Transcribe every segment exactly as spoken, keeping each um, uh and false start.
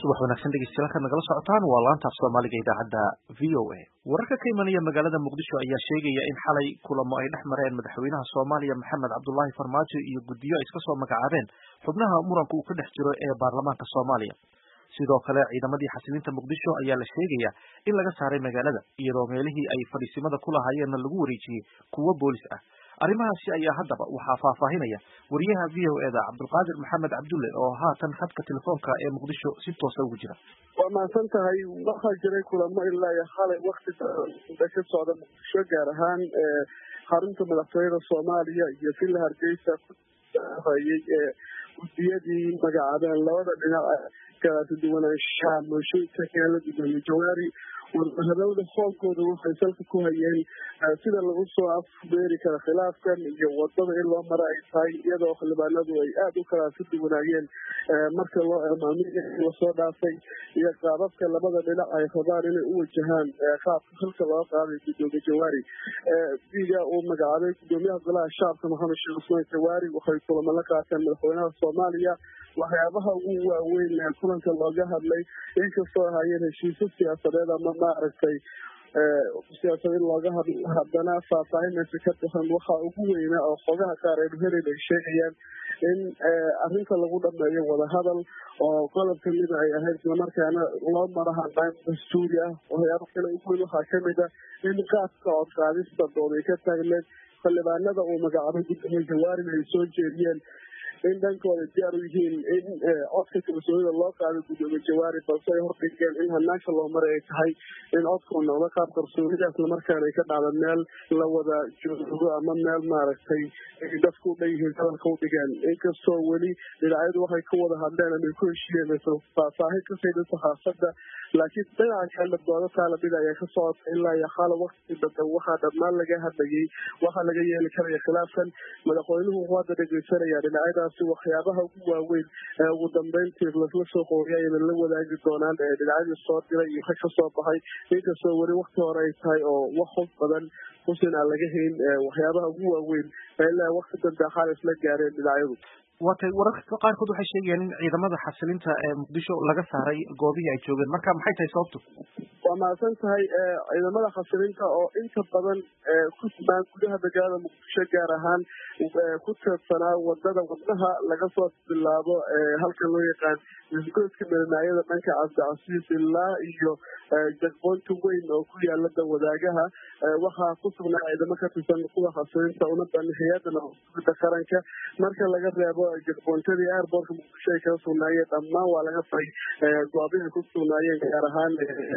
subax wanaagsan dhegeystayaal ka nagala socotaan waa laanta af Soomaaliga idaacadda V O A. Wararka ka imanaya magaalada Muqdisho ayaa sheegaya in xalay kulamo ay dhex mareen madaxweynaha Soomaaliya Maxamed Cabdullaahi Farmaajo iyo guddiyo iska soo magacaabeen xubnaha muranka uu ka dhex jiro ee baarlamaanka Soomaaliya. Sidoo kale ciidamadii xasilinta Muqdisho ayaa la sheegaya in laga saaray magaalada iyadoo meelihii ay fadhiisimada ku lahaayeen lagu wareejiyay kuwo boolis ah. arrimahaasi ayaa haddaba waxaa faahfaahinaya wariyaha V O A da Cabdulqaadir Maxamed Cabdulle oo haatan khadka telefoonka ee Muqdisho si toos ah ugu jira. waa mahadsan tahay waxaa jiray kulamo ilaa iyo xalay waqti ka socda Muqdisho gaar ahaan xarunta madaxtooyada Soomaaliya iyo sila Hargeysa ku hayay guddiyadii magacaabeen labada dhinac kala duwanaanshaha bulshada kala duwan jawaari wadahadalada xoogooda waxay salka ku hayeen sida lagu soo afbeeri karo khilaafkan iyo wadada in loo maro ay tahay iyadoo xildhibaanadu ay aada u kala duwanaayeen marka loo maamulka lasoo dhaafay iyo qaababka labada dhinac ay rabaan inay u wajahaan qaabka halka loo qaaday gudoomiye jawaari diga uu magacaabay gudoomiyaha golaha shacabka Maxamed Sheekh Usmaan Jawaari waxay kulamo la qaateen madaxweynaha Soomaaliya waxyaabaha ugu waaweyn ee kulanka looga hadlay inkastoo hayeen heshiisyo siyaasadeed ama maaragtay siyaasadeed looga hadlay haddana faahfaahinaysa ka bixin waxa ugu weyna oo xogaha qaar ay helin ay sheegayaan in arrinta lagu dhameeyo wadahadal oo qodob kamid ay ahayd islamarkaana loo maro hanaan dastuuri ah waxyaabo kale ugu weyn waxaa kamid ah in qaabka codqaadista dooday ka taagneed xildhibaanada uu magacaabay gudoomiye jawaarina ay soo jeediyeen in dhankooda diyaar u yihiin in codka kalsoonida loo qaado gudoomiye jawaari balse ay hordhigeen in hanaanka loo maray ay tahay in codku noqdo qaab kalsoonida islamarkaana ay ka dhacdo meel la wada joogo ama meel maaragtay dadku u dhan yihiin hadalka u dhigeen inkastoo weli dhinacyadu waxay ka wada hadleen ama ay ku heshiiyeen faahfaahin ka sayda saxaafadda laakiin dhinaca kale doodo taala mid ayaa ka socota ilaa iyo xaala waqti badan waxaa dhammaan laga hadlayay waxaa laga yeeli karaya khilaafkan madaxweynuhu wuxuu hadda dhegeysanaya dhinacyadaas waxyaabaha ugu waaweyn ee ugu dambeyntii lasla soo qooriya ayna la wadaagi doonaan ee dhinacyadii soo diray iyo ka soo baxay inkastoo weli waqti hore ay tahay oo wax xog badan xusin aan laga hayn waxyaabaha ugu waaweyn ilaa waqti dambe xaal isla gaareen dhinacyadu watay wararka qaarkood waxay sheegayaan in ciidamada xasilinta ee Muqdisho laga saaray goobihii ay joogeen marka maxay tahay sababtu waa mahadsan tahay ciidamada xasilinta oo inta badan ku sugan gudaha magaalada Muqdisho gaar ahaan ku tirsanaa wadada wadnaha laga soo bilaabo halka loo yaqaan isgoyska meelnaayada dhanka Cabdicasiis ilaa iyo jagboonta weyn oo ku yaala wadaagaha waxaa ku sugnaa ciidamo ka tirsan kuwa xasilinta una banhiyada nabadda qaranka marka laga reebo jagboontada airportka Muqdisho ay kala sugnaayeen dhammaan waa laga faray goobaha ku sugnaayeen gaar ahaan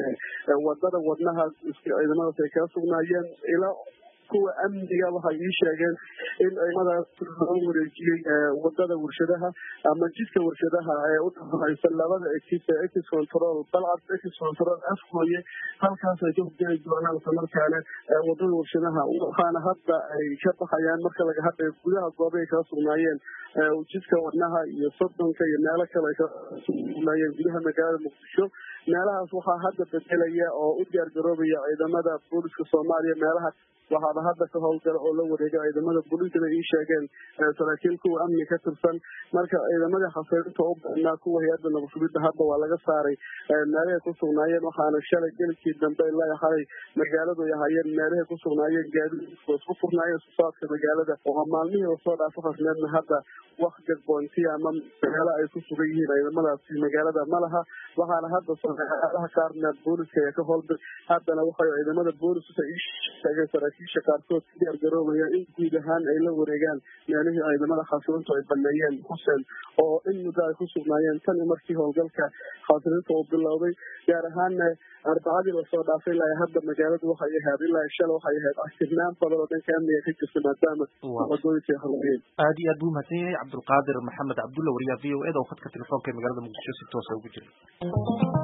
wadada wadnaha ciidamadaas ay kala sugnaayeen ilaa kuwa amniga waxay ii sheegeen in ciidamadaas loo wareejiyey wadada warshadaha ama jidka warshadaha ee u dhaxaysa labada exit exit control balcad exit control afkooye halkaas ay ka hoggaami doonaan islamarkaana wadada warshadaha waxaana hadda ay ka baxayaan marka laga hadlayo gudaha goobahay kala sugnaayeen jidka wadnaha iyo sodonka iyo meelo kale ay kala sugnaayeen gudaha magaalada Muqdisho meelahaas waxaa hadda bedelaya oo u diyaar garoobaya ciidamada booliska Soomaaliya meelaha waxaaba hadda ka howlgala oo la wareegay ciidamada booliska ay sheegeen saraakiil kuwa amni ka tirsan marka ciidamada xasilinta oo badnaa kuwa hay'adda nabadgelyada hadda waa laga saaray meelaha ku sugnaayeen waxaana shalay gelkii dambe ilaa xalay magaaladu ay hayeen meelaha ku sugnaayeen gaadiidku isku furnaayeen suuqaadka magaalada oo maalmihii soo dhaafay xasneedna hadda wax jagboonti ama meelo ay ku sugan yihiin ciidamadaasi magaalada malaha waxaana hadda soomaaliya qaarna booliska ay ka howlgal haddana waxay ciidamada booliska ay sheegeen saraakiisha qaarkood diyaar garoobaya in guud ahaan ay la wareegaan meelihii ciidamada xasilinta ay baneeyeen xuseen oo in muddo ay ku sugnaayeen tan markii howlgalka xasilinta uu bilowday gaar ahaan arbacadii lasoo dhaafay ilaa hadda magaaladu waxay ahayd ilaa shalay waxay ahayd asirnaan badan oo dhanka amniga ka jirta maadaama wadooyinka ay halgeen aad iyo aad buu mahadsan yahay Cabdulqaadir Maxamed Cabdulle wariyaha V O A da oo khadka telefoonka ee magaalada Muqdisho si toos ah ugu jira